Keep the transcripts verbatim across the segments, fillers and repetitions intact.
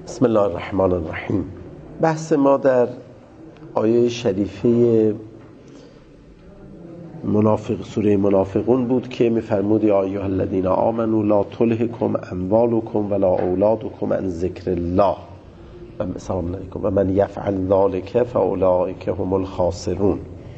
بسم الله الرحمن الرحیم. بحث ما در آیه شریفه منافق سوره منافقون بود که می‌فرمود یا ایها الذین آمنوا لا تلهکم اموالکم ولا اولادکم عن ذکر الله سلام علیکم و من یفعل ذلک فاولئک هم الخاسرون.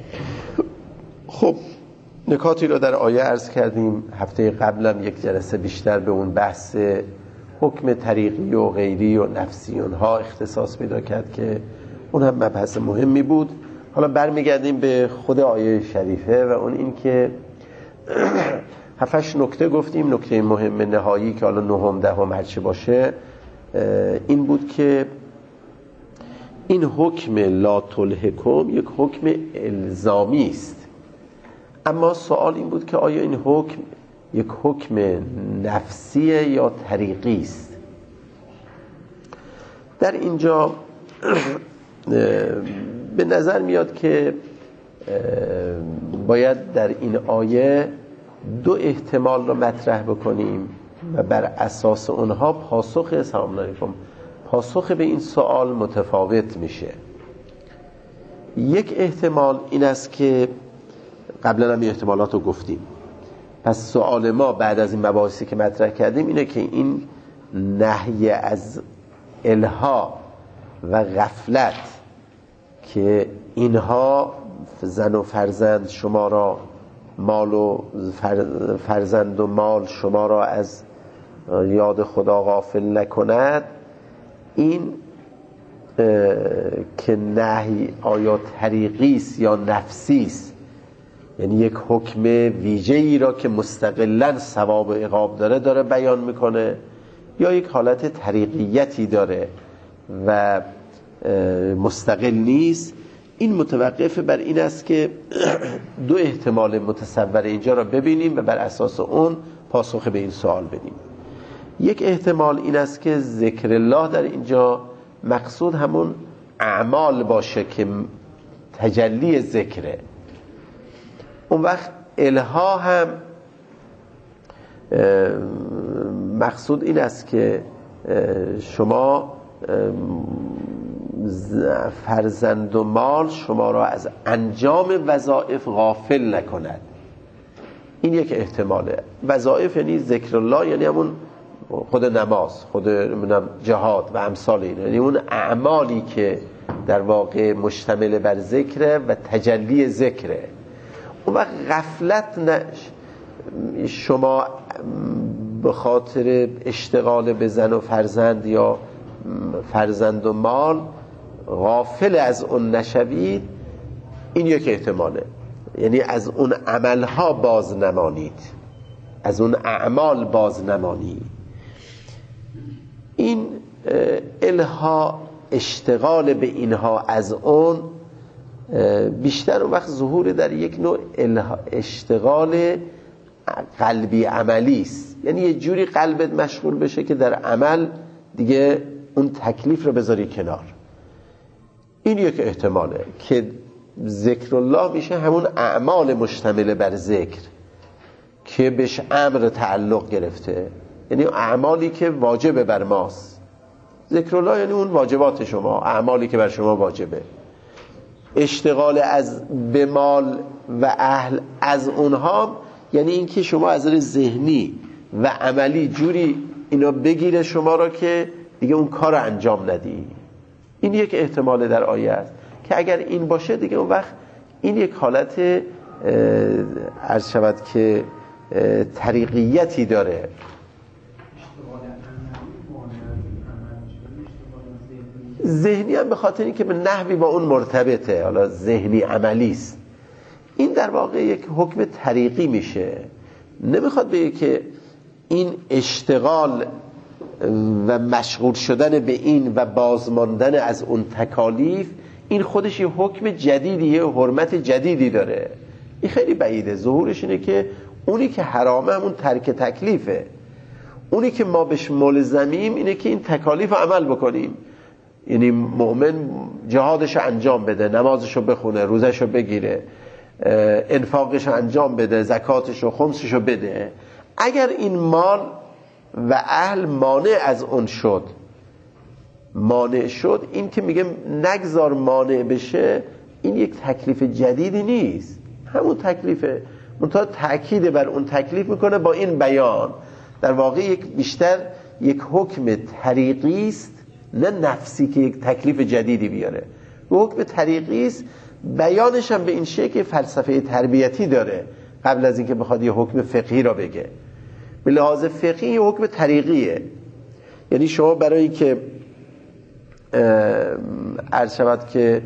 خب نکاتی رو در آیه عرض کردیم. هفته قبلم یک جلسه بیشتر به اون بحث حکم طریقی و غیری و نفسی اونها اختصاص پیدا کرد که اون هم مبحث مهمی بود. حالا برمیگردیم به خود آیه شریفه و اون این که هفتش نکته گفتیم. نکته مهم نهایی که حالا نهم دهم هرچی باشه این بود که این حکم لا تلهکم یک حکم الزامی است، اما سوال این بود که آیا این حکم یک حکم نفسیه یا طریقی است؟ در اینجا به نظر میاد که باید در این آیه دو احتمال رو مطرح بکنیم و بر اساس اونها پاسخ سلام علیکم پاسخ به این سوال متفاوت میشه. یک احتمال این است که قبلا هم این احتمالات رو گفتیم، پس سوال ما بعد از این مباحثی که مطرح کردیم اینه که این نهی از الها و غفلت که اینها زن و فرزند شما را مال و فرزند و مال شما را از یاد خدا غافل نکند، این که نهی آیا طریقی است یا نفسی است، یعنی یک حکم ویژه‌ای را که مستقلاً ثواب و عقاب داره داره بیان میکنه، یا یک حالت طریقیتی داره و مستقل نیست. این متوقف بر این است که دو احتمال متصور اینجا را ببینیم و بر اساس اون پاسخ به این سوال بدیم. یک احتمال این است که ذکر الله در اینجا مقصود همون اعمال باشه که تجلی ذکره. اون وقت الها هم مقصود این است که شما فرزند و مال شما را از انجام وظایف غافل نکند. این یک احتماله. وظایف یعنی ذکر الله، یعنی همون خود نماز، خود جهاد و امثال این، یعنی اون اعمالی که در واقع مشتمل بر ذکره و تجلی ذکره. اون وقت غفلت نش شما به خاطر اشتغال به زن و فرزند یا فرزند و مال غافل از اون نشوید. این یک احتماله، یعنی از اون عملها باز نمانید، از اون اعمال باز نمانید. این الها اشتغال به اینها از اون بیشتر اون وقت ظهور در یک نوع اشتغال قلبی عملی است، یعنی یه جوری قلبت مشغول بشه که در عمل دیگه اون تکلیف رو بذاری کنار. این یک احتماله که ذکر الله میشه همون اعمال مشتمل بر ذکر که بهش امر تعلق گرفته، یعنی اعمالی که واجبه بر ماست. ذکر الله یعنی اون واجبات شما، اعمالی که بر شما واجبه. اشتغال از به مال و اهل از اونها یعنی اینکه شما از نظر ذهنی و عملی جوری اینا بگیره شما را که دیگه اون کار رو انجام ندی. این یک احتمال در آیه است که اگر این باشه دیگه اون وقت این یک حالت عرض شود که طریقیتی داره. ذهنی هم به خاطر اینکه به نحوی با اون مرتبطه، حالا ذهنی عملی است. این در واقع یک حکم طریقی میشه. نمیخواد بگه که این اشتغال و مشغول شدن به این و بازماندن از اون تکالیف این خودش یه حکم جدیدی، یه حرمت جدیدی داره. این خیلی بعیده. ظهورش اینه که اونی که حرامه همون ترک تکلیفه. اونی که ما بهش ملزمیم اینه که این تکالیف رو عمل بکنیم. یعنی مؤمن جهادش رو انجام بده، نمازش رو بخونه، روزش رو بگیره، انفاقش رو انجام بده، زکاتش رو خمسش رو بده. اگر این مال و اهل مانع از اون شد مانع شد، این که میگه نگذار مانع بشه، این یک تکلیف جدیدی نیست، همون تکلیفه، منتها تأکید بر اون تکلیف میکنه با این بیان. در واقع یک بیشتر یک حکم طریقی است، نه نفسی که یک تکلیف جدیدی بیاره. حکم طریقی است، بیانش هم به این شکل فلسفه تربیتی داره قبل از اینکه بخواد یه حکم فقهی را بگه. به لحاظ فقهی یه حکم طریقیه، یعنی شما برای اینکه عرض شود که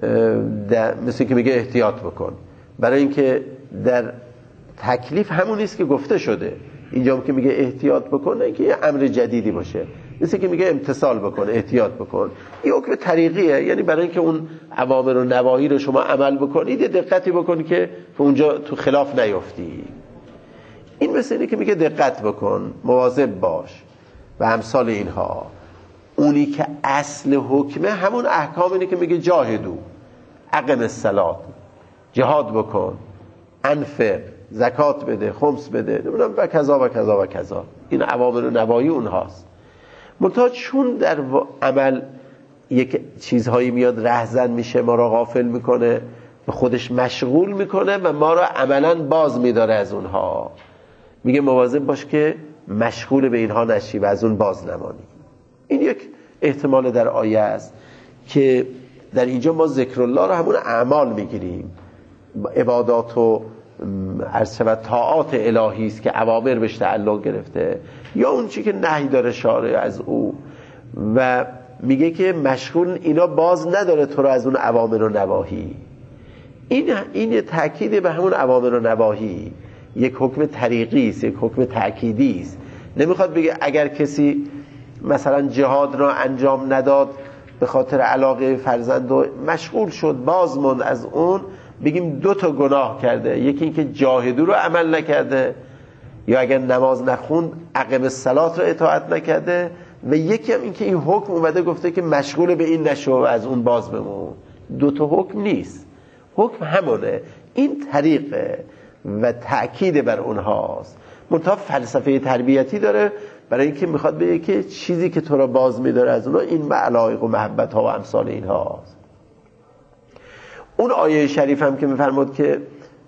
مثل که میگه احتیاط بکن، برای اینکه در تکلیف همون نیست که گفته شده، اینجا هم که میگه احتیاط بکن نه اینکه یه امر جدیدی باشه، مثل که میگه امتثال بکن، احتیاط بکن، این حکم طریقیه، یعنی برای اینکه اون اوامر و نواهی رو شما عمل بکنید دقتی بکن که اونجا تو خلاف نیفتی. این مثل اینه که میگه دقت بکن، مواظب باش و امثال اینها. اونی که اصل حکمه همون احکام اینه که میگه جاهدو، اقم الصلاة، جهاد بکن، انفق، زکات بده، خمس بده، نمیدونم و کذا و کذا و کذا، این اوامر و نواهی اونهاست. منتها چون در عمل یک چیزهایی میاد رهزن میشه، ما را غافل میکنه، به خودش مشغول میکنه و ما را عملا باز میداره از اونها، میگه مواظب باش که مشغول به اینها نشی و از اون باز نمانی. این یک احتمال در آیه است که در اینجا ما ذکر الله رو همون اعمال میگیریم، عبادات و عرض شود طاعات الهی است که اوامر بهش تعلق گرفته، یا اون چی که نهی داره شارع از او، و میگه که مشغول اینا باز نداره تو رو از اون اوامر و نواهی. این این تأکید به همون اوامر و نواهی، یک حکم طریقی است، یک حکم تأکیدی است. نمیخواد بگه اگر کسی مثلا جهاد را انجام نداد به خاطر علاقه فرزند و مشغول شد باز موند از اون، بگیم دو تا گناه کرده، یکی این که جاهدو رو عمل نکرده، یا اگر نماز نخوند اقم الصلاة رو اطاعت نکرده، و یکی هم این که این حکم اومده گفته که مشغول به این نشو و از اون باز بمون. دو تا حکم نیست، حکم همونه، این طریقه و تأکید بر اونهاست. منتها فلسفه تربیتی داره برای اینکه میخواد بگه که چیزی که تو را باز میداره از اونها این علایق و محبت ها و امثال اینهاست. اون آیه شریف هم که میفرمود که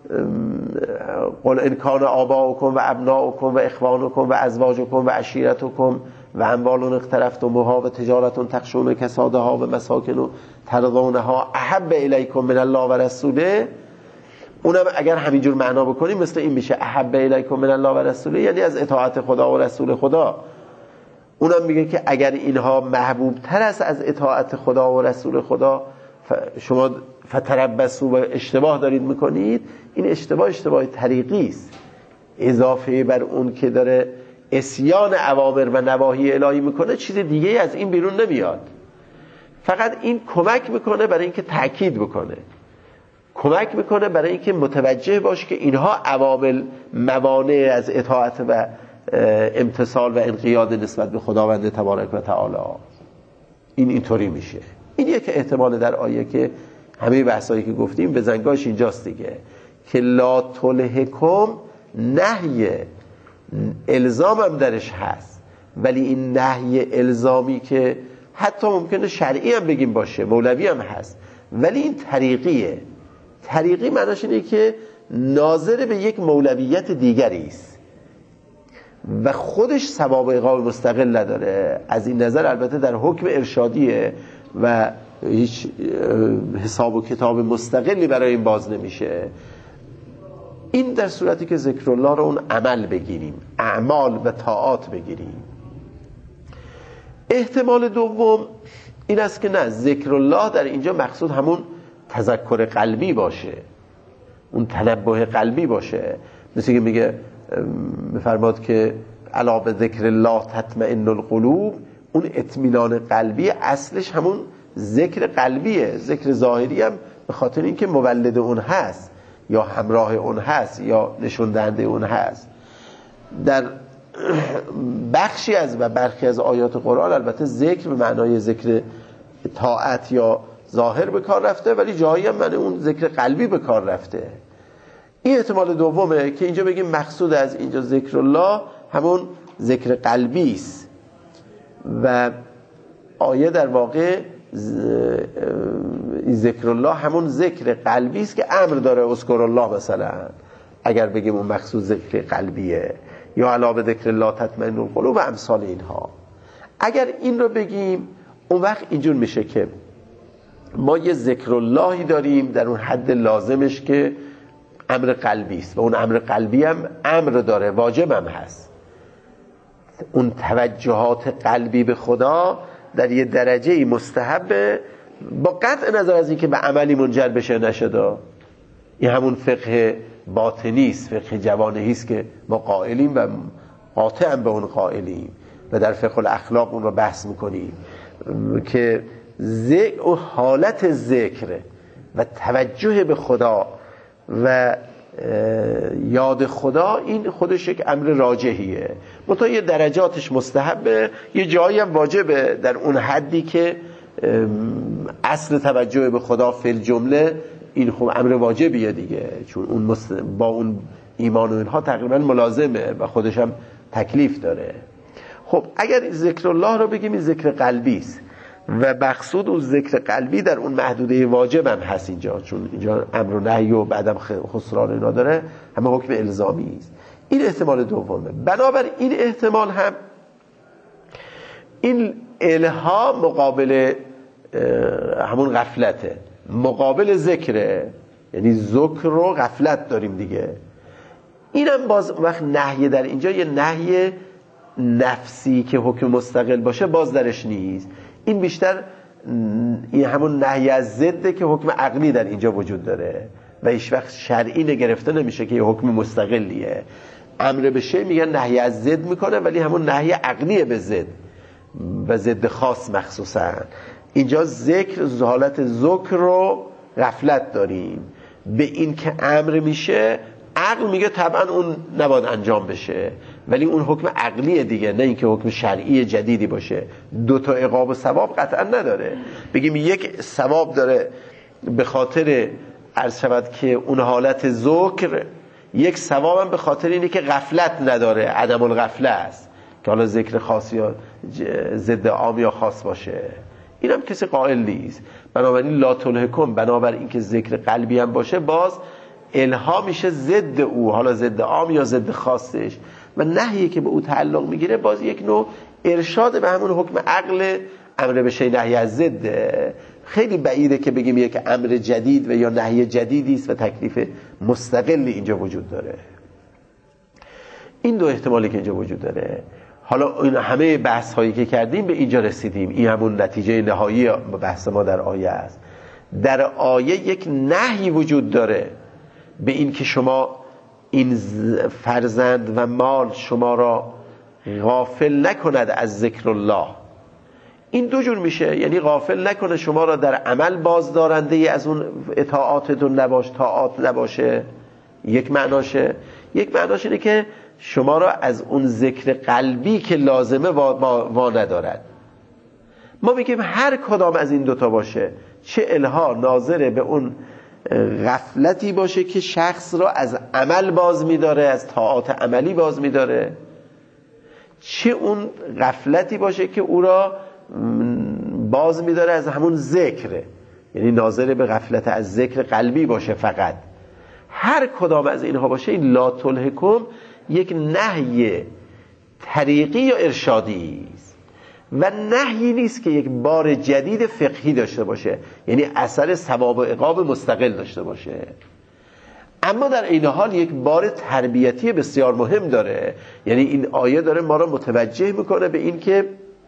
قل ان کان آباؤکم و ابناؤکم و اخوانکم و ازواجکم و عشیرتکم و اموال اقترفتموها و تجارت تخشون کسادها و مساکن ترضونها احب الیکم من الله و رسوله، اونم اگر همینجور معنا بکنیم مثل این میشه، احب الیکم من الله و رسوله یعنی از اطاعت خدا و رسول خدا. اونم میگه که اگر اینها محبوب تر است از اطاعت خدا و رسول خدا، شما فتربصوا و اشتباه دارید میکنید، این اشتباه اشتباه طریقی است، اضافه بر اون که داره عصیان اوامر و نواهی الهی میکنه چیز دیگه از این بیرون نمیاد. فقط این کمک میکنه برای اینکه تأکید بکنه، کمک میکنه برای اینکه متوجه باش که اینها عوامل موانع از اطاعت و امتثال و انقیاد نسبت به خداوند تبارک و تعالی. این اینطوری میشه. این یک احتمال در آیه که همه بحثایی که گفتیم به زنگاش اینجاست دیگه، که لا تلهکم نهی الزام هم درش هست، ولی این نهی الزامی که حتی ممکنه شرعی هم بگیم باشه، مولوی هم هست، ولی این طریقیه. طریقی معناش اینه که ناظر به یک مولویت دیگری است و خودش ثواب اقام مستقل نداره. از این نظر البته در حکم ارشادیه و هیچ حساب و کتاب مستقلی برای این باز نمیشه. این در صورتی که ذکر الله رو اون عمل بگیریم، اعمال و طاعات بگیریم. احتمال دوم این است که نه، ذکر الله در اینجا مقصود همون تذکر قلبی باشه، اون تنبه قلبی باشه، مثل که میگه میفرماد که الا به ذکر الله تطمئن القلوب، اون اطمینان قلبی اصلش همون ذکر قلبیه. ذکر ظاهری هم به خاطر اینکه مولد اون هست یا همراه اون هست یا نشون دهنده اون هست. در بخشی از و برخی از آیات قرآن البته ذکر به معنای ذکر طاعت یا ظاهر به کار رفته، ولی جایی هم معنی اون ذکر قلبی به کار رفته. این احتمال دومه که اینجا بگیم مقصود از اینجا ذکر الله همون ذکر قلبی است و آیه در واقع ذکر الله همون ذکر قلبی است که امر داره، اذکر الله مثلا اگر بگیم اون مقصود ذکر قلبیه، یا علا به ذکر الله تطمئن القلوب و امثال اینها. اگر این رو بگیم اون وقت اینجور میشه که ما یه ذکر اللهی داریم در اون حد لازمش که امر قلبی است و اون امر قلبی هم امر داره، واجب هم هست. اون توجهات قلبی به خدا در یه درجه مستحبه، با قطع نظر از اینکه به عملی منجر بشه نشده. این همون فقه باطنی است، فقه جوانهی است که ما قائلیم و قاطعا به اون قائلیم و در فقه الاخلاق اون رو بحث میکنیم که ذکر و حالت ذکر و توجه به خدا و یاد خدا این خودش یک امر راجحیه، منتها یه درجاتش مستحبه، یه جایی هم واجبه در اون حدی که اصل توجه به خدا فی الجمله این خب امر واجبیه دیگه، چون اون مست... با اون ایمان و اینها تقریبا ملازمه و خودش هم تکلیف داره. خب اگر ذکر الله رو بگیم این ذکر قلبی است و مقصود اون ذکر قلبی در اون محدوده واجب هم هست اینجا، چون اینجا امر و نهی و بعدم خسران اینا داره، همه حکم الزامی است. این احتمال دومه. بنابر این احتمال هم این الها مقابل همون غفلته، مقابل ذکره، یعنی ذکر و غفلت داریم دیگه. اینم باز وقت نهی در اینجا یه نهی نفسی که حکم مستقل باشه باز درش نیست، این بیشتر این همون نهی از ضده که حکم عقلی در اینجا وجود داره و هیچ وقت شرعی نگرفته نمیشه که یه حکم مستقلیه. امر به شی میگن نهی از ضد میکنه، ولی همون نهی عقلیه به ضد و ضد خاص مخصوصا. اینجا ذکر حالت ذکر رو غفلت داریم، به این که امر میشه عقل میگه طبعا اون نباید انجام بشه، ولی اون حکم عقلیه دیگه، نه اینکه حکم شرعی جدیدی باشه. دو تا عقاب و ثواب قطعا نداره، بگیم یک ثواب داره به خاطر عرض شود که اون حالت ذکر، یک ثواب هم به خاطر اینه که غفلت نداره، عدم الغفله است که حالا ذکر خاص یا ضد عام یا خاص باشه. اینم کسی قائل نیست. بنابراین لا تلهکم، بنابراین اینکه ذکر قلبی هم باشه باز الها میشه ضد او، حالا ضد عام یا ضد خاصش، و نهیی که به او تعلق میگیره باز یک نوع ارشاد به همون حکم عقل، امر به شی نهی از ضد. خیلی بعیده که بگیم یک امر جدید و یا نهی جدیدی است و تکلیف مستقلی اینجا وجود داره. این دو احتمالی که اینجا وجود داره. حالا این همه بحث هایی که کردیم به اینجا رسیدیم، این همون نتیجه نهایی بحث ما در آیه است. در آیه یک نهی وجود داره به این که شما این فرزند و مال شما را غافل نکند از ذکر الله. این دو جور میشه، یعنی غافل نکنه شما را در عمل بازدارنده ای از اون اطاعاتتون نباش، طاعات نباشه، یک معناشه. یک معناش اینه که شما را از اون ذکر قلبی که لازمه وا, وا ندارد. ما میگیم هر کدام از این دوتا باشه، چه الها ناظر به اون غفلتی باشه که شخص را از عمل باز میداره، از طاعات عملی باز میداره، چه اون غفلتی باشه که او را باز میداره از همون ذکر، یعنی ناظر به غفلت از ذکر قلبی باشه فقط. هر کدام از اینها باشه این لا تلهکم یک نهی طریقی یا ارشادی است و نهی نیست که یک بار جدید فقهی داشته باشه، یعنی اثر ثواب و عقاب مستقل داشته باشه. اما در این حال یک بار تربیتی بسیار مهم داره، یعنی این آیه داره ما را متوجه میکنه به این که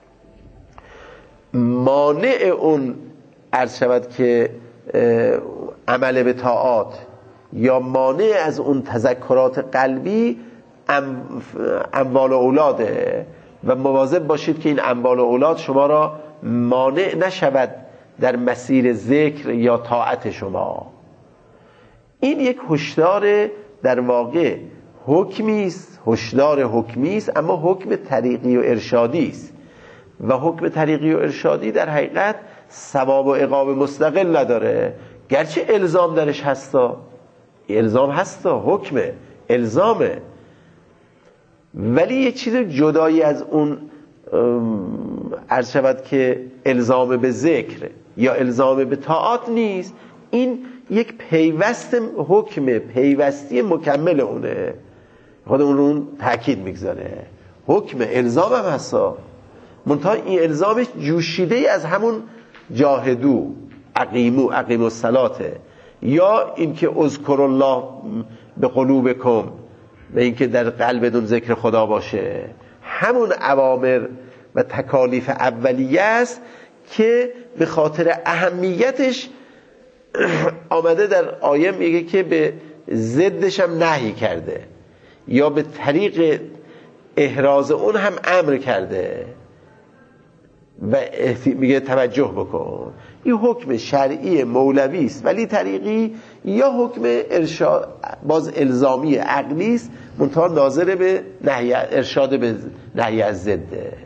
مانع اون عرض شود که عمل به طاعات یا مانع از اون تذکرات قلبی اموال و اولاده و مواظب باشید که این اموال و اولاد شما را مانع نشود در مسیر ذکر یا طاعت شما. این یک هشدار در واقع حکمی است، هشدار حکمی است، اما حکم طریقی و ارشادی است و حکم طریقی و ارشادی در حقیقت ثواب و عقاب مستقل نداره، گرچه الزام درش هستا، الزام هستا، حکمه، الزامه، ولی یه چیز جدایی از اون عرض شود که الزام به ذکر یا الزام به طاعات نیست، این یک پیوست حکم پیوستی مکمل اونه، خود اون رو اون تأکید میگذاره. حکم الزام هم هستا، منتها این الزامش جوشیده از همون جاهدو اقیمو اقیمو الصلاته، یا اینکه اذکر الله به قلوبکم، و اینکه در قلبتون ذکر خدا باشه. همون اوامر و تکالیف اولیه است که به خاطر اهمیتش آمده در آیه میگه که به ضدش هم نهی کرده، یا به طریق احراز اون هم امر کرده و میگه توجه بکن. این حکم شرعی مولوی است ولی طریقی، یا حکم ارشاد باز الزامی عقلی است منتها ناظر به نهی ارشاد به نهی از ضده.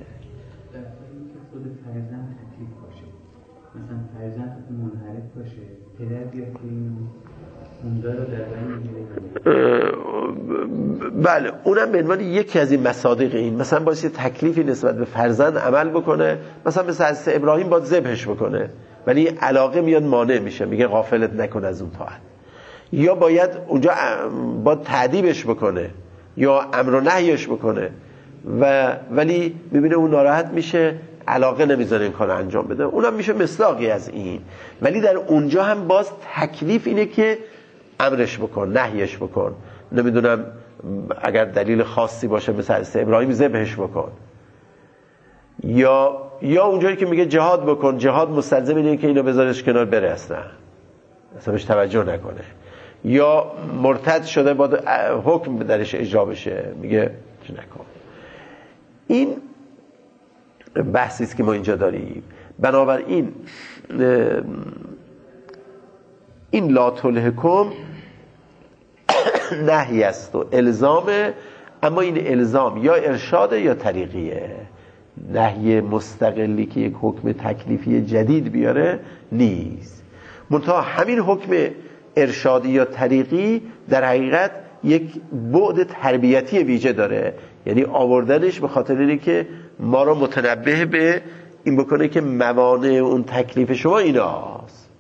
خود فرزند تکلیف باشه، مثلا فرزند منحرف باشه، پدر بیاد که این اونجا رو در بین بله اونم به عنوان یکی از این مصادیق این، مثلا باید تکلیفی نسبت به فرزند عمل بکنه، مثلا مثل حضرت ابراهیم باید ذبحش بکنه ولی علاقه میاد مانع میشه، میگه غافلت نکن از اون طاعت، یا باید اونجا باید تعذیبش بکنه یا امر و نهیش بکنه و ولی میبینه اون ناراحت میشه، علاقه نمیذاره این کارو انجام بده، اونم میشه مصداقی از این. ولی در اونجا هم باز تکلیف اینه که امرش بکن نهیش بکن، نمیدونم اگر دلیل خاصی باشه مثل حضرت ابراهیم ذبحش بکن، یا یا اونجایی که میگه جهاد بکن، جهاد مستلزم اینه که اینو بذارش کنار بره، اصلا اصلا بهش توجه نکنه، یا مرتد شده باید حکم درش اجرا بشه، میگه چه نکن. این بحثی است که ما اینجا داریم. بنابراین این لا تلهکم نهی است و الزامه، اما این الزام یا ارشاده یا طریقیه، نهی مستقلی که یک حکم تکلیفی جدید بیاره نیست. منتها همین حکم ارشادی یا طریقی در حقیقت یک بعد تربیتی ویژه داره، یعنی آوردنش به خاطر اینه که ما را متنبه به این بکنه که موانع اون تکلیف شما ایناست.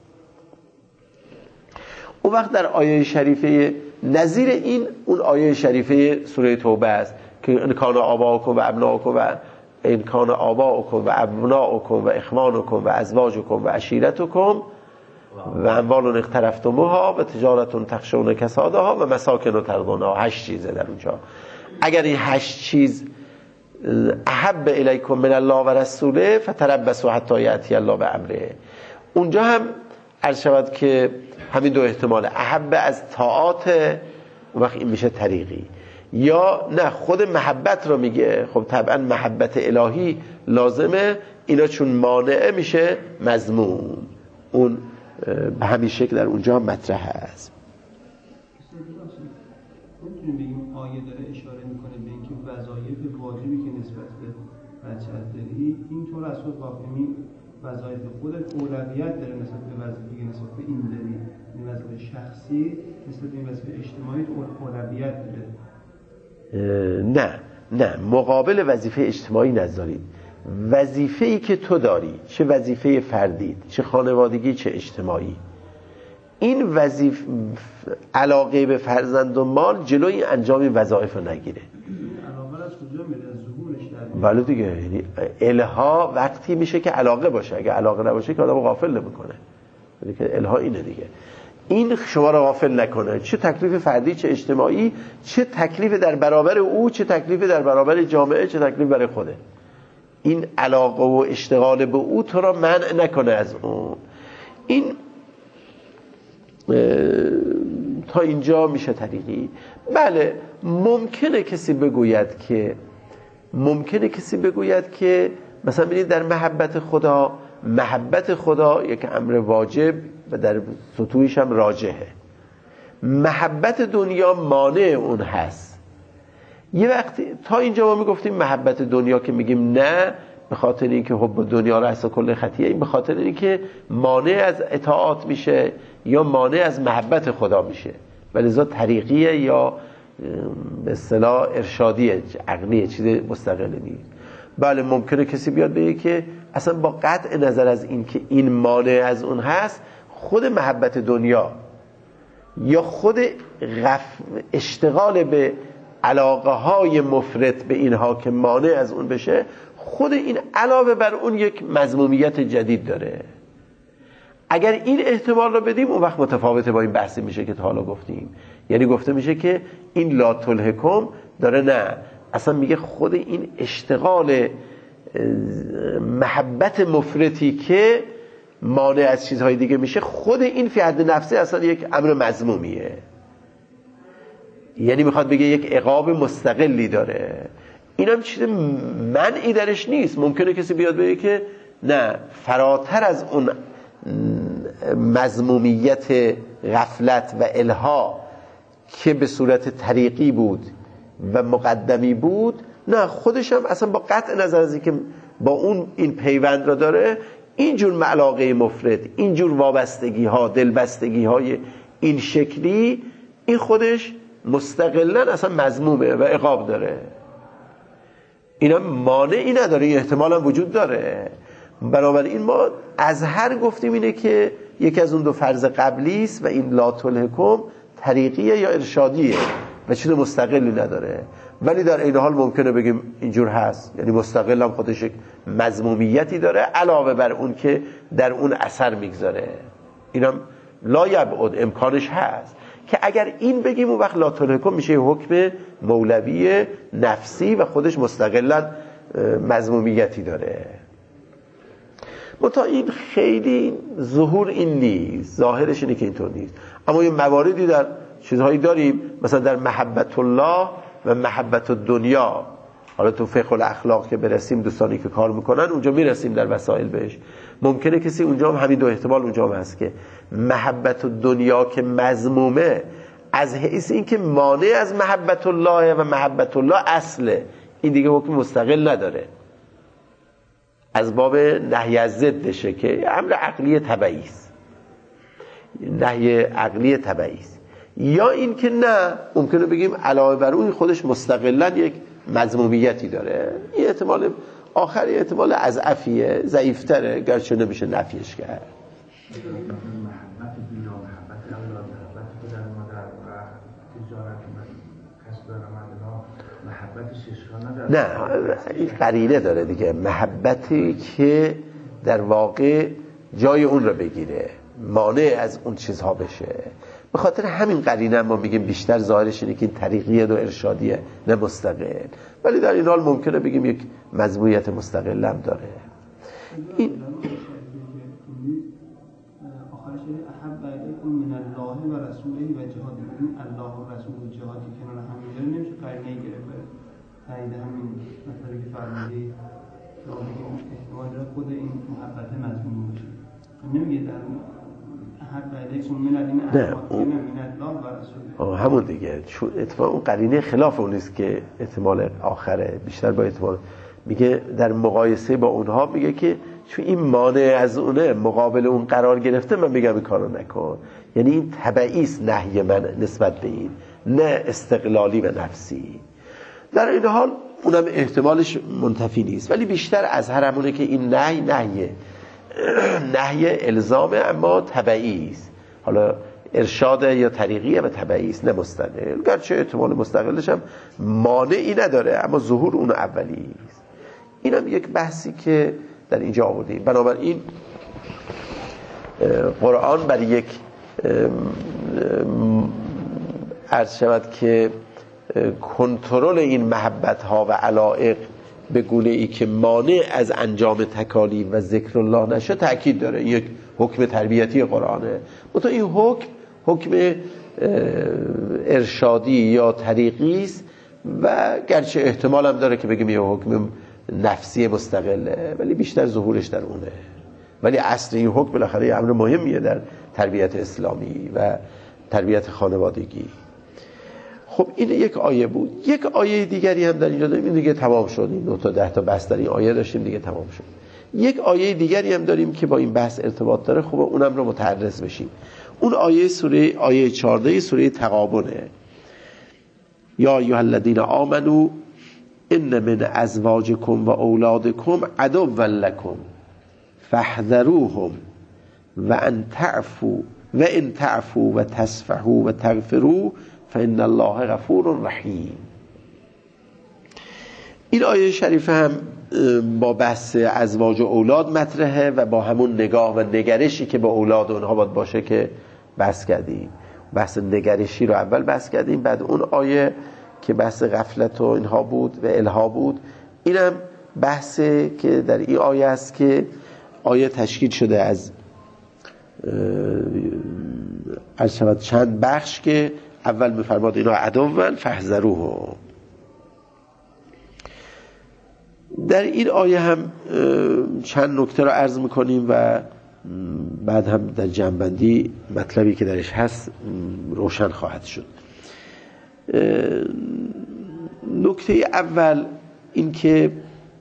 اون وقت در آیه شریفه نظیر این اون آیه شریفه سوره توبه است که ان کان آباؤکم و ابناؤکم و ان کان آباؤکم و ابناؤکم و اخوانکم و ازواجکم و عشیرتکم و اموال اقترفتموها و تجارت تخشون کسادها و مساکن ترضونها. هشت چیزه در اونجا. اگر این هشت چیز احب الیکم من الله و رسوله فتربصوا حتی یأتی الله بامره، اونجا هم عرض شود که همین دو احتمال، احب از طاعات اون وقت این میشه طریقی، یا نه خود محبت رو میگه، خب طبعا محبت الهی لازمه، اینا چون مانعه میشه مذموم. اون به همین شکل در اونجا هم مطرح هست. میتونیم بگیم آیه داره اشاره میکنه به اینکه وظایف واجبی که نسبت به بچه‌ت داری اینطور از خود واقعی وظایف خودت اولویت داره نسبت به وظیفه‌ای که نسبت به این داری، این وظیفه شخصی نسبت به این وظیفه اجتماعی اولویت داره. نه نه مقابل وظیفه اجتماعی نذارید. وظیفه‌ای که تو داری، چه وظیفه فردی، چه خانوادگی، چه اجتماعی، این وظیفه علاقه به فرزند و مال جلوی انجام این وظایف رو نگیره. علاقه از کجا میاد؟ از ظهورش در بله دیگه، یعنی الها وقتی میشه که علاقه باشه، اگه علاقه نباشه که آدمو غافل نمیکنه. یعنی که الها اینه دیگه، این شما رو غافل نکنه، چه تکلیف فردی چه اجتماعی، چه تکلیف در برابر او، چه تکلیف در برابر جامعه، چه تکلیف برای خوده. این علاقه و اشتغال به او تو را منع نکنه از اون. این تا اینجا میشه طریقی. بله ممکنه کسی بگوید که ممکنه کسی بگوید که مثلا ببینید در محبت خدا، محبت خدا یک امر واجب و در سطوحش هم راجحه، محبت دنیا مانع اون هست. یه وقتی تا اینجا ما میگفتیم محبت دنیا که میگیم نه، به خاطر اینکه حب دنیا رأس کل خطیه، این به خاطر اینکه مانع از اطاعات میشه یا مانع از محبت خدا میشه، ولذا طریقیه یا به اصطلاح ارشادیه، عقلیه، چیز مستقلی نیست. بله ممکنه کسی بیاد بگه که اصلا با قطع نظر از این که این مانع از اون هست، خود محبت دنیا یا خود غف... اشتغال به علاقه های مفرط به اینها که مانع از اون بشه، خود این علاوه بر اون یک مذمومیت جدید داره. اگر این احتمال رو بدیم اون وقت متفاوته با این بحثی میشه که تا حالا گفتیم. یعنی گفته میشه که این لا تلهکم داره نه، اصلا میگه خود این اشتغال محبت مفرطی که مانع از چیزهای دیگه میشه، خود این فی حد نفسه اصلا یک امر مذمومیه. یعنی میخواد بگه یک عقاب مستقلی داره. اینم چیز منعی درش نیست. ممکنه کسی بیاد بگه که نه، فراتر از اون مذمومیت غفلت و الها که به صورت طریقی بود و مقدمی بود، نه خودش هم اصلا با قطع نظر از اینکه با اون این پیوند را داره، اینجور علاقه مفرط، اینجور وابستگی ها، دلبستگی های این شکلی، این خودش مستقلا اصلا مذمومه و عقاب داره. اینا مانعی نداره، این احتمال هم وجود داره. بنابراین ما از هر گفتیم اینه که یکی از اون دو فرض قبلی است و این لا تلهکم طریقیه یا ارشادیه و چیز مستقلی نداره. ولی در این حال ممکنه بگیم اینجور هست، یعنی مستقل هم خودش یک مذمومیتی داره علاوه بر اون که در اون اثر میگذاره. اینم لا یبعد، امکانش هست که اگر این بگیم اون وقت لا تلهکم میشه حکم مولوی نفسی و خودش مستقلا مذمومیتی داره. منتها این خیلی ظهور این نیست، ظاهرش اینه که اینطور نیست. اما یه مواردی در چیزهایی داریم، مثلا در محبت الله و محبت دنیا. حالا تو فقه الاخلاق که برسیم، دوستانی که کار میکنن اونجا میرسیم در وسائل بهش. ممکنه کسی اونجا هم همین دو احتمال اونجا هم هست که محبت دنیا که مذمومه از حیث این که مانع از محبت الله و محبت الله اصله، این دیگه حکم مستقل نداره، از باب نهی از ضدشه که امر عقلی طبیعی است، نهی عقلی طبیعی است. یا این که نه، ممکنه بگیم علاوه بر اون خودش مستقلا یک مذمومیتی داره. این احتمال آخری احتمال اضعفیه، ضعیفتره، گرچه نمیشه نفیش کرد. محبت بینا، محبت اولاد، محبت پدر مادر و تجارت کسب درآمدها، محبت ششگانه نداره. نه، این قرینه داره دیگه، محبتی که در واقع جای اون رو بگیره، مانع از اون چیزها بشه. به خاطر همین قرینه ما میگیم بیشتر ظاهرش اینه که این طریقیه و ارشادیه، نه مستقل. ولی در این حال ممکنه بگیم یک مذمومیت مستقل هم داره. این آخرش احب الیکم من الله و رسوله و جهاد. این الله و رسول و جهاد که کنار هم میذاره نمیشه قرینه گرفت. تایید همین مطلبی که فرمودید که احتمال خود این محبت مذموم باشه. نمیگه در احب الیکم من الله و رسوله. همون دیگه، چون اتفاق اون قرینه خلاف اون نیست که احتمال آخره، بیشتر با احتمال میگه در مقایسه با اونها، میگه که چون این مانع از اونه مقابل اون قرار گرفته، من میگم این کارو نکن. یعنی این تبعی است نهی من نسبت به این، نه استقلالی و نفسی. در این حال اونم احتمالش منتفی نیست، ولی بیشتر از هر همونه که این نهی نهیه نهی الزامه، اما تبعی است. حالا ارشاد یا طریقیه و تبعی است، نه مستقل. گرچه احتمال مستقلش هم مانعی نداره، اما ظهور اون اولی است. اینم یک بحثی که در اینجا آوردیم. بنابراین قرآن برای یک عرض شود که کنترل این محبت ها و علایق به گونه ای که مانع از انجام تکالیف و ذکر الله نشه تأکید داره. یک حکم تربیتی قرآنه. منتها این حکم حکم ارشادی یا طریقی است و گرچه احتمال هم داره که بگیم یه حکم نفسی مستقله، ولی بیشتر ظهورش در اونه. ولی اصل این حکم بالاخره امر مهمیه در تربیت اسلامی و تربیت خانوادگی. خب این یک آیه بود. یک آیه دیگری هم در اینجا داریم، این دیگه تمام شد. این دو تا ده تا بحث در این آیه داشتیم، دیگه تمام شد. یک آیه دیگری هم داریم که با این بحث ارتباط داره، خوبه اونم رو متعرض بشیم. اون آیه سوره آیه چهارده سوره تغابنه. یا ایها الذین آمنو ان من ازواجکم و اولادکم عدوا لکم فاحذروهم و ان تعفوا و ان تعفوا و تصفحوا و تغفروا فان الله غفور رحیم. این آیه شریفه هم با بحث ازواج و اولاد مطرحه و با همون نگاه و نگرشی که با اولاد اونها باید باشه که بحث کردیم. بحث نگرشی رو اول بحث کردیم، بعد اون آیه که بحث غفلت و اینها بود و الها بود، اینم بحثی که در این آیه است که آیه تشکیل شده از از شود چند بخش که اول می‌فرماد اینا عدوًا فاحذروه. در این آیه هم چند نکته رو عرض میکنیم و بعد هم در جنبندی مطلبی که درش هست روشن خواهد شد. نکته اول این که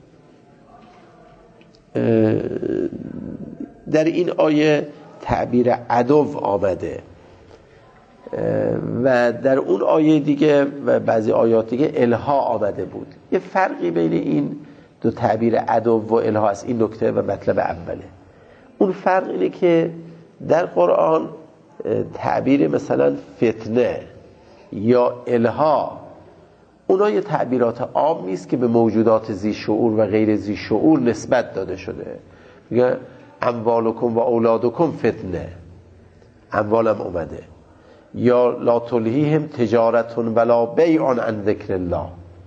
در این آیه تعبیر عدو آمده و در اون آیه دیگه و بعضی آیات دیگه الها آمده بود. یه فرقی بین این دو تعبیر عدو و الها است. این نکته و مطلب اوله. اون فرق اینه که در قرآن تعبیر مثلا فتنه یا الها اونا یه تعبیرات عام نیست که به موجودات ذی شعور و غیر ذی شعور نسبت داده شده. میگه اموالکم و اولادکم فتنه، اموالم اومده، یا لا تلهیهم تجارت ولا بیع عن ذکر الله،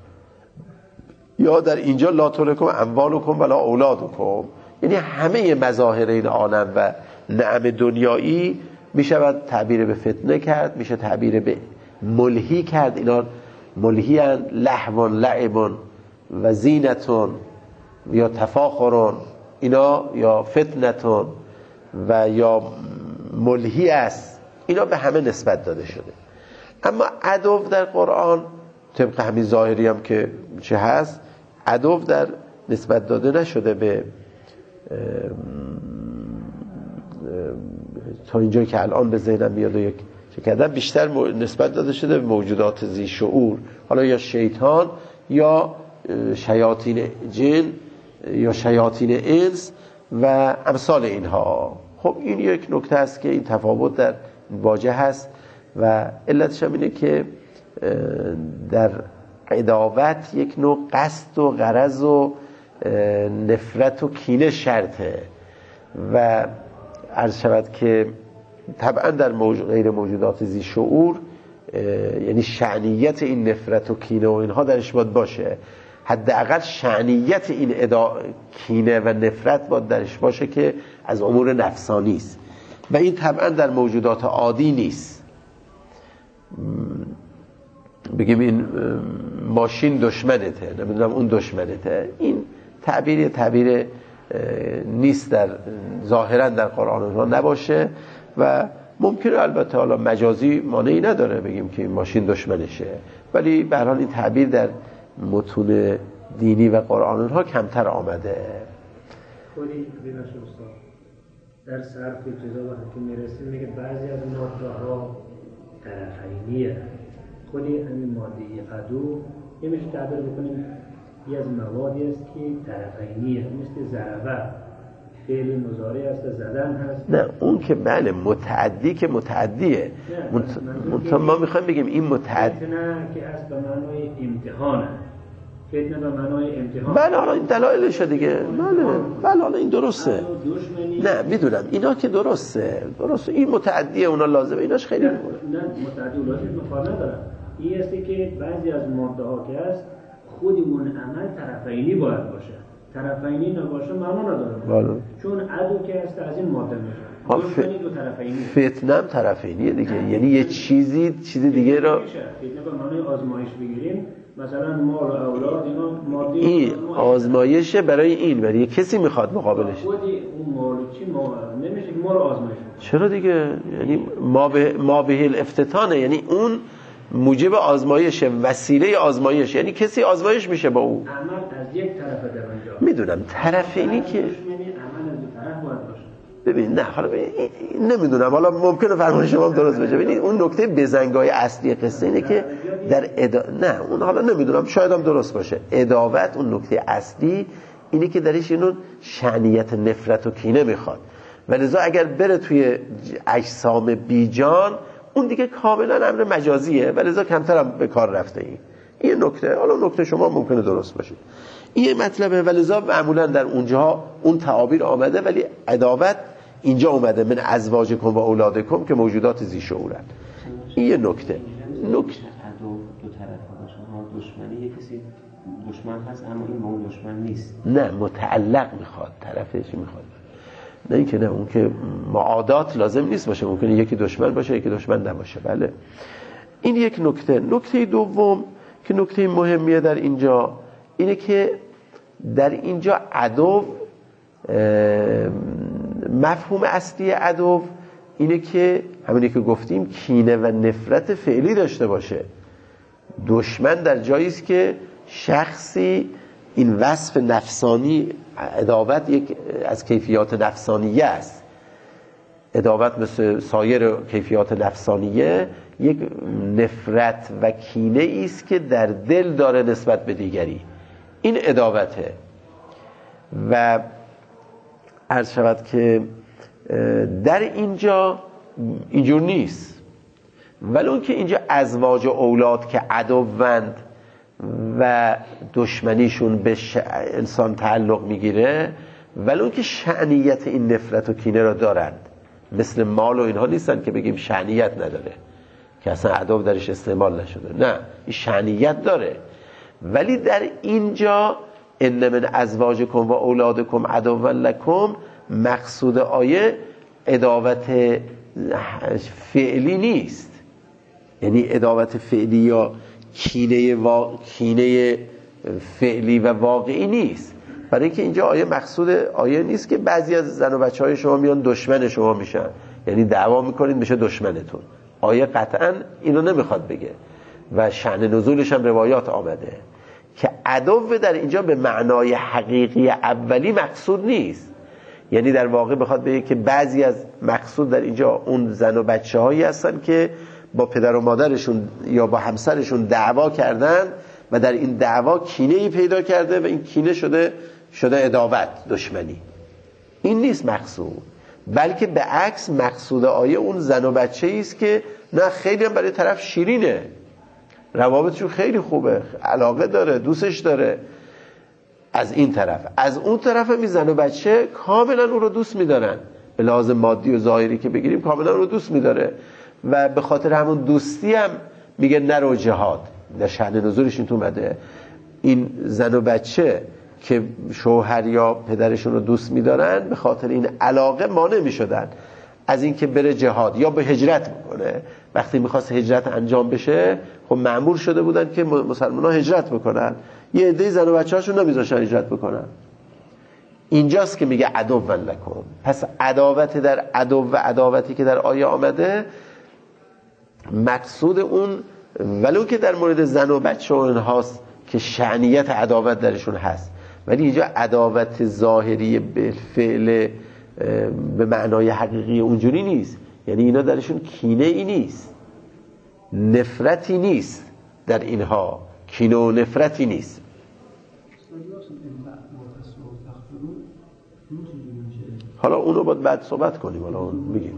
یا در اینجا لا تلهکم اموالکم ولا اولادکم، یعنی همه مظاهر این عالم و نعم دنیایی میشود تعبیر به فتنه کرد، میشه تعبیر به ملهی کرد. اینا ملهی هن، لهو لعب و زینتون یا تفاخرون، اینا یا فتنتون و یا ملهی است، اینا به همه نسبت داده شده. اما عدو در قرآن طبق همین ظاهری هم که چه هست، عدو در نسبت داده نشده به تا اینجا که الان به ذهنم میاد و یک چه کردم، بیشتر نسبت داده شده به موجودات ذی شعور، حالا یا شیطان یا شیاطین جن یا شیاطین انس و امثال اینها. خب این یک نکته است که این تفاوت در واژه هست و علتش هم اینه که در عداوت یک نوع قصد و غرض و نفرت و کینه شرطه و عرض شود که طبعا در موج... غیر موجودات ذی شعور یعنی شعنیت این نفرت و کینه و اینها درش باید باشه، حداقل شعنیت این ادا... کینه و نفرت باید درش باشه که از امور نفسانی است و این طبعا در موجودات عادی نیست. بگیم این ماشین دشمنته، نمیدونم اون دشمنته، این تعبیر تعبیر نیست، در ظاهرا در قرآن اونها نباشه و ممکنه البته حالا مجازی مانعی نداره بگیم که این ماشین دشمنشه، ولی به هر حال این تعبیر در متون دینی و قرآن اونها کمتر آمده. خودی بیناش استاد در صرف جزا وقتی که میرسیم میگه بعضی از ماده ها طرفینیه. خودی همین ماده عدو نمیشه تعبیر بکنیم یه از موادی است که طرفینیه، مثل ضربه فعل مضارع است، زدن هست. نه اون که بله متعدی که متعدیه، منتها ما میخوایم بگیم این متعدی فتنه که هست به معنای امتحانه، فتنه به معنای امتحان. بله حالا این دلایلشه دیگه، بله بله حالا این درسته. نه میدونم اینا که درسته درسته این متعدیه، اونا لازمه، ایناش خیلی نه متعدی و لازم مفاد ندارم. این هستی که بعضی از ماده ها که هست خود اون عمل طرفینی باید باشه، طرفینی نباشه معنا نداره. بله. چون عدو که هست از این ماده میشه، دشمنی دو طرفینی، فتنه هم طرفینیه دیگه، یعنی یه چیزی چیز دیگه را فتنه به معنای آزمایش بگیریم، مثلا مال و اولاد اینا ماده این آزمایشه برای این، برای کسی میخواد مقابلش خودی اون مال چی ما نمیشه که ما رو آزمایش کنه. چرا دیگه، یعنی ما به ما به الافتتانه، یعنی اون موجب آزمایشه، وسیله آزمایش، یعنی کسی آزمایش میشه با او. عمل از یک طرف در اونجا میدونم طرفینی که یعنی عمل از دو طرف باید باشه. ببین نه حالا نمیدونم، حالا ممکنه فرمان شما هم درست باشه. ببینید اون نکته بزنگای اصلی قصه اینه که در ادا... نه اون حالا نمیدونم شاید هم درست باشه. عداوت اون نکته اصلی اینه که درش اینو شأنیت نفرت و کینه میخواد، ولذا اگر بره توی اجسام بیجان اون دیگه کاملا امر مجازیه، ولذا کمتر هم به کار رفته. این این نکته، حالا نکته شما ممکنه درست باشه، این مطلبه. ولذا معمولا در اونجا اون تعابیر آمده، ولی عداوت اینجا اومده من ازواجکم و اولادکم که موجودات ذی شعورن. این یه نکته. نکته دو طرفه باشه، ما دشمنی، یه کسی دشمن هست اما این با اون دشمن نیست. نه متعلق میخواد، طرفش میخواد، نه اینکه نه اون که معادات لازم نیست باشه، ممکنه یکی دشمن باشه یکی دشمن نباشه. بله این یک نکته. نکته دوم که نکته مهمیه در اینجا اینه که در اینجا عدو، مفهوم اصلی عدو اینه که همونی که گفتیم کینه و نفرت فعلی داشته باشه. دشمن در جایی است که شخصی این وصف نفسانی، عداوت یک از کیفیات نفسانیه است. عداوت مثل سایر کیفیات نفسانیه یک نفرت و کینه است که در دل داره نسبت به دیگری، این عداوته. و عرض شود که در اینجا اینجور نیست، ولی اون که اینجا ازواج و اولاد که عدوند و دشمنیشون به انسان تعلق میگیره، ولی اون که شأنیت این نفرت و کینه را دارند، مثل مال و اینها نیستن که بگیم شأنیت نداره که اصلا عدو درش استعمال نشده، نه این شأنیت داره. ولی در اینجا ان من ازواجکم و اولادکم عدوا لکم، مقصود آیه عداوت فعلی نیست، یعنی عداوت فعلی یا کینه, وا... کینه فعلی و واقعی نیست. برای اینکه اینجا آیه مقصود آیه نیست که بعضی از زن و بچه های شما میان دشمن شما میشن، یعنی دعوا میکنید میشه دشمنتون. آیه قطعا اینو نمیخواد بگه و شأن نزولش هم روایات آمده که عدو در اینجا به معنای حقیقی اولی مقصود نیست. یعنی در واقع بخواد بگه که بعضی از مقصود در اینجا اون زن و بچه هایی هستن که با پدر و مادرشون یا با همسرشون دعوا کردن و در این دعوا کینه‌ای پیدا کرده و این کینه شده شده عداوت، دشمنی. این نیست مقصود، بلکه به عکس مقصود آیه اون زن و بچه‌ای است که نه خیلی هم برای طرف شیرینه، روابطشون خیلی خوبه، علاقه داره، دوستش داره. از این طرف از اون طرف هم زن و بچه کاملا اون رو دوست می‌دارن، به لحاظ مادی و ظاهری که بگیریم کاملا اون رو دوست می‌داره و به خاطر همون دوستی هم میگه نرو جهاد. در شأن نزولش این تو اومده این زن و بچه که شوهر یا پدرشون رو دوست می‌دارن، به خاطر این علاقه مانع می‌شدن از این که بره جهاد یا به هجرت بکنه. وقتی می‌خواست هجرت انجام بشه خب مأمور شده بودن که مسلمان‌ها هجرت بکنن، یه عده زن و بچه‌هاشون نمی‌ذاشتن هجرت بکنن. اینجاست که میگه عدو لکم. پس عداوت در عدو و عداوتی که در آیه آمده مقصود اون، ولو که در مورد زن و بچه و اینهاست که شأنیت عداوت درشون هست، ولی اینجا عداوت ظاهری به فعل به معنای حقیقی اونجوری نیست. یعنی اینا درشون کینه ای نیست، نفرتی نیست، در اینها کینه و نفرتی نیست. حالا اونو باید بعد صحبت کنیم، حالا اون میگیم.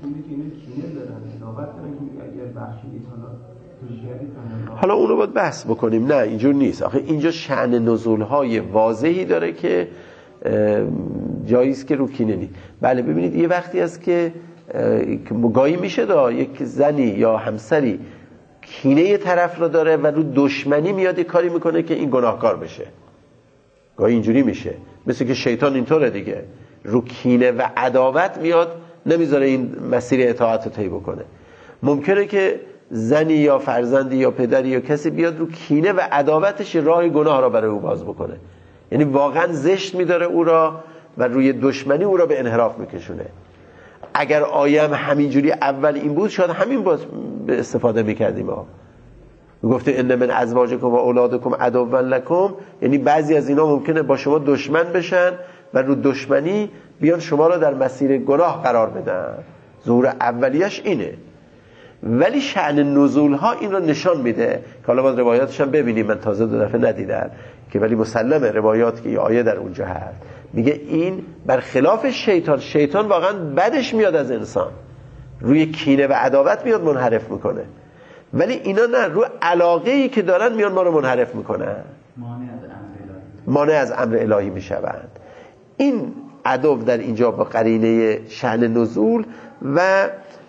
حالا اونو باید بحث بکنیم. نه اینجور نیست. آخه اینجا شأن نزولهای واضحی داره که جاییست که رو کینه نیست. بله ببینید یه وقتی است که گاهی میشه دا یک زنی یا همسری کینه یه طرف رو داره و رو دشمنی میاد یه کاری میکنه که این گناهکار بشه. گاهی اینجوری میشه، مثل که شیطان اینطوره دیگه، رو کینه و عداوت میاد نمیذاره این مسیر اطاعت رو طی بکنه. ممکنه که زنی یا فرزندی یا پدری یا کسی بیاد رو کینه و عداوتش راه گناه را برای او باز بکنه، یعنی واقعا زشت میداره او را و روی دشمنی او را به انحراف میکشونه. اگر آیه هم همینجوری اول این بود شاید همین باز به استفاده میکردیم. ها گفته ان من ازواجکم و اولادکم عدوا لکم، یعنی بعضی از اینا ممکنه با شما دشمن بشن و رو دشمنی بیان شما را در مسیر گناه قرار بدن. ظهور اولیش اینه. ولی شأن نزول ها این رو نشان میده که حالا باید روایاتش هم ببینیم، من تازه دو دفعه ندیدم که ولی مسلمه روایات که یه آیه در اونجا هست میگه این برخلاف شیطان. شیطان واقعا بدش میاد از انسان، روی کینه و عداوت میاد منحرف میکنه، ولی اینا نه، روی علاقه ای که دارن میان ما رو منحرف میکنن، مانع از امر الهی مانع از امر الهی میشوند. این عدو در اینجا با قرینه شأن نزول و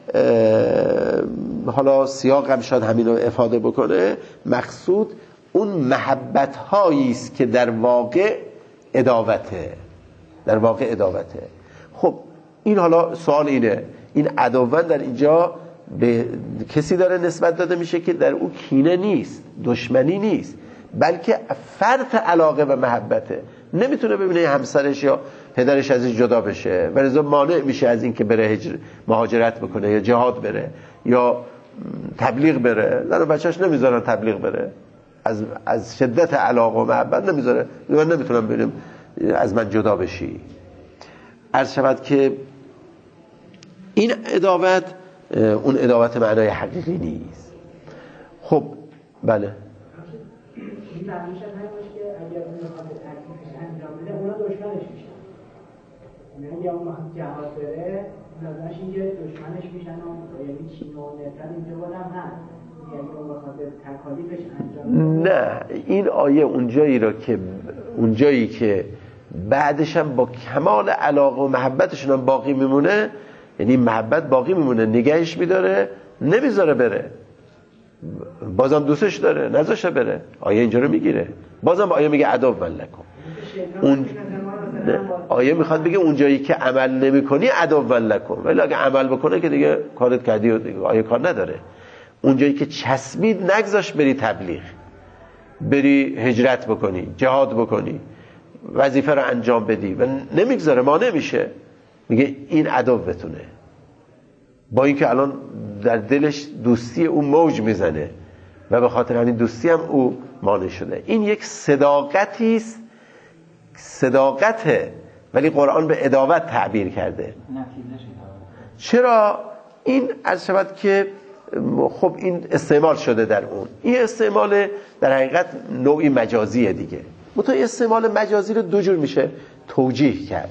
حالا سیاق هم شاید همین رو افاده بکنه، مقصود اون محبت هایی است که در واقع عداوته، در واقع عداوته. خب این حالا سوال اینه، این عدوان در اینجا به کسی داره نسبت داده میشه که در او کینه نیست، دشمنی نیست، بلکه فرط علاقه و محبته. نمیتونه ببینه همسرش یا پدرش ازش جدا بشه و لذا مانع میشه از این که بره هجر مهاجرت بکنه یا جهاد بره یا تبلیغ بره. زن و بچهش نمیذارن تبلیغ بره، از از شدت علاقه و محبت نمیذاره، من نمیتونم بریم از من جدا بشی. عرض شود که این عداوت اون عداوت معنای حقیقی نیست. خب بله این معنیش هم همین باشه که اگر اون بخواد تکلیفش انجام بده اونا دشمنش میشن. یعنی اگه اون بخواد جهاد بره لازمش این که دشمنش میشن و یعنی کینه و نفرت اینجا بودم هست. یعنی اون بخواد تکالیفش انجام بده. نه، این آیه اونجایی را که اونجایی که بعدش هم با کمال علاقه و محبتشون هم باقی میمونه، یعنی محبت باقی میمونه، نگهش میداره، نمیذاره بره، بازم دوستش داره، نذاشه بره. آیه اینجا رو میگیره، بازم آیه میگه عدو لکم. اون آیه میخواد بگه اونجایی که عمل نمی کنی عدو لکم، ولی اگه عمل بکنه که دیگه کارت کردی و دیگه آیه کار نداره. اونجایی که چسبید نگذاش بری تبلیغ، بری هجرت بکنی، جهاد بکنی، وظیفه رو انجام بدی و نمیگذاره، مانع میشه، میگه این عدو بتونه. با اینکه الان در دلش دوستی او موج میزنه و به خاطر همین دوستی هم او مانع شده. این یک صداقتی است، صداقته، ولی قرآن به عداوت تعبیر کرده. چرا؟ این عرض شود که خب این استعمال شده در اون، این استعمال در حقیقت نوعی مجازیه دیگه. متو استعمال مجازی رو دو جور میشه توجیه کرد،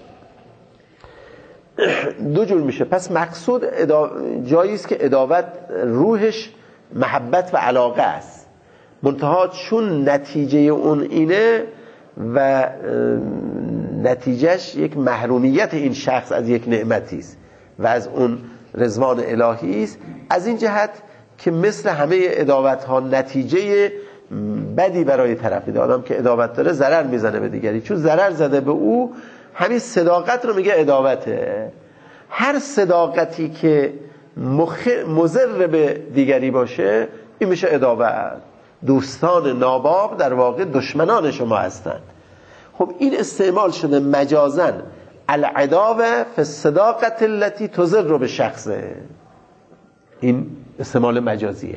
دو جور میشه. پس مقصود ادا... جایی است که عداوت روحش محبت و علاقه است، منتها چون نتیجه اون اینه و نتیجهش یک محرومیت این شخص از یک نعمتی است و از اون رضوان الهی است، از این جهت که مثل همه عداوت ها نتیجه بدی برای طرف میده. آدم که عداوت داره ضرر میزنه به دیگری، چون ضرر زده به او، همین صداقت رو میگه عداوته. هر صداقتی که مخ... مضر به دیگری باشه این میشه عداوت. دوستان ناباب در واقع دشمنان شما هستند. خب این استعمال شده مجازن، العداوه فی الصداقت التي تضر به شخصه، این استعمال مجازیه.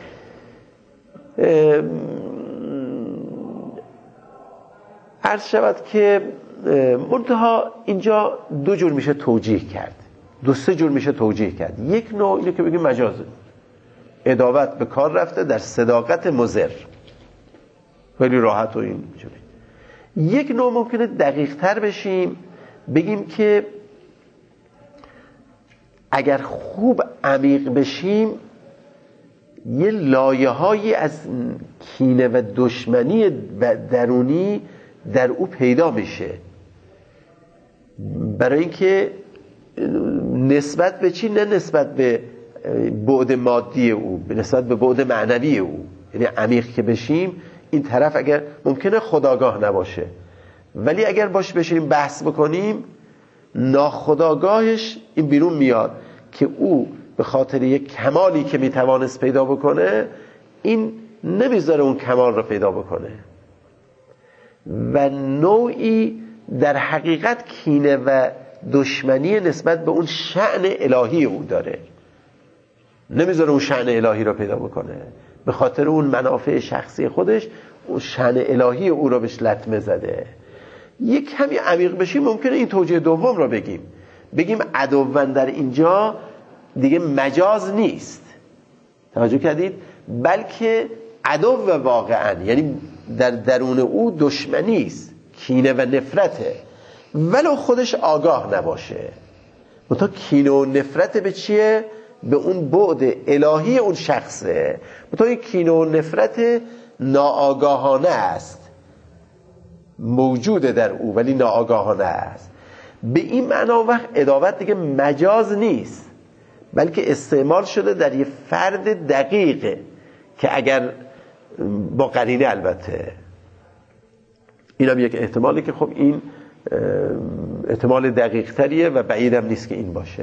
عرض شود که منتها اینجا دو جور میشه توجیه کرد، دو سه جور میشه توجیه کرد. یک نوع اینو که بگیم مجازه، عداوت به کار رفته در صداقت مضر، خیلی راحت و این جوری. یک نوع ممکنه دقیق تر بشیم، بگیم که اگر خوب عمیق بشیم یه لایه هایی از کینه و دشمنی درونی در او پیدا میشه، برای اینکه نسبت به چی؟ نه نسبت به بعد مادی او، به نسبت به بعد معنوی او. یعنی عمیق که بشیم این طرف اگر ممکنه خودآگاه نباشه، ولی اگر باش بشیم بحث بکنیم ناخودآگاهش این بیرون میاد که او به خاطر یک کمالی که میتوانست پیدا بکنه این نمیذاره اون کمال رو پیدا بکنه و نوعی در حقیقت کینه و دشمنی نسبت به اون شأن الهی او داره، نمیذاره اون شأن الهی رو پیدا بکنه، به خاطر اون منافع شخصی خودش اون شأن الهی او رو بهش لطمه زده. یک کمی عمیق بشیم ممکنه این توجیه دوم رو بگیم، بگیم عدوً در اینجا دیگه مجاز نیست، توجه کردید، بلکه عدو واقعا، یعنی در درون او دشمنی است، کینه و نفرته، ولو خودش آگاه نباشه. منتها کینه و نفرت به چیه؟ به اون بعد الهی اون شخصه. منتها این کینه و نفرت ناآگاهانه است، موجوده در او ولی ناآگاهانه است. به این معنا وقت عداوت دیگه مجاز نیست، بلکه استعمال شده در یه فرد دقیقه که اگر با قرینه، البته این هم یک احتمالی که خب این احتمال دقیق تریه و بعیدم نیست که این باشه.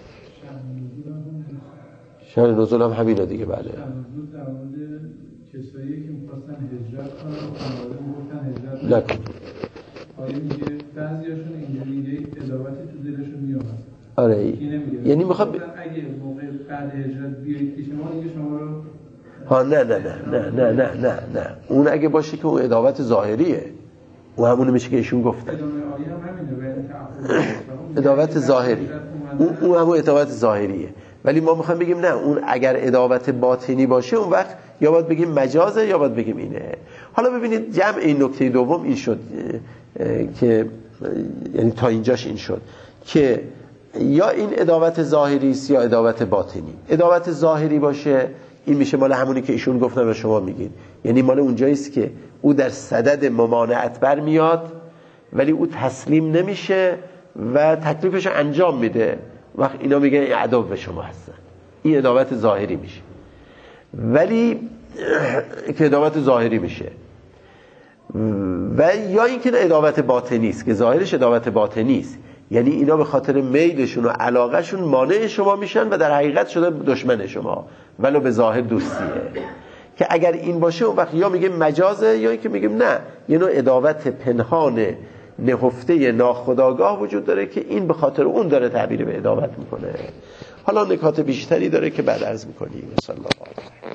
شأن نزول هم همینه دیگه. بله، شأن نزول در مورد کسایی که می‌خواستن هجرت کنن و خانواده می‌گفتن هجرت نکن. آیا میگه بعضیاشون اینجوری عداوتی تو دلشون میاد؟ آره، یعنی میخواد ب... اگه موقع بعد هجرت بیایید پیش ما دیگه شما رو ها نه نه نه نه نه نه نه نه اون اگه باشه که اون عداوت ظاهریه، اون همونه میشه که ایشون گفتن. ادامه آیه هم همینه، عداوت ظاهری، اون اون همون عداوت ظاهریه. ولی ما میخوایم بگیم نه، اون اگر عداوت باطنی باشه اون وقت یا باید بگیم مجازه یا باید بگیم اینه. حالا ببینید جمع این نکته دوم این شد که یعنی تا اینجاش این شد که یا این عداوت ظاهری است یا عداوت باطنی. عداوت ظاهری باشه این میشه مال همونی که ایشون گفتن و شما میگین، یعنی مال اونجاییست که او در صدد ممانعت بر میاد ولی او تسلیم نمیشه و تکلیفش انجام میده، وقت اینا میگن این عدو به شما هستن، این عداوت ظاهری میشه. ولی که عداوت ظاهری میشه و یا اینکه عداوت باطنی است که ظاهرش عداوت باطنی است، یعنی اینا به خاطر میلشون و علاقهشون مانع شما میشن و در حقیقت شده دشمن شما ولو به ظاهر دوستیه. که اگر این باشه اون وقت یا میگیم مجازه یا اینکه میگیم نه، یه نوع عداوت پنهان نهفته ناخودآگاه وجود داره که این به خاطر اون داره تعبیر به عداوت میکنه. حالا نکات بیشتری داره که بعد عرض میکنیم. صلی الله علیه و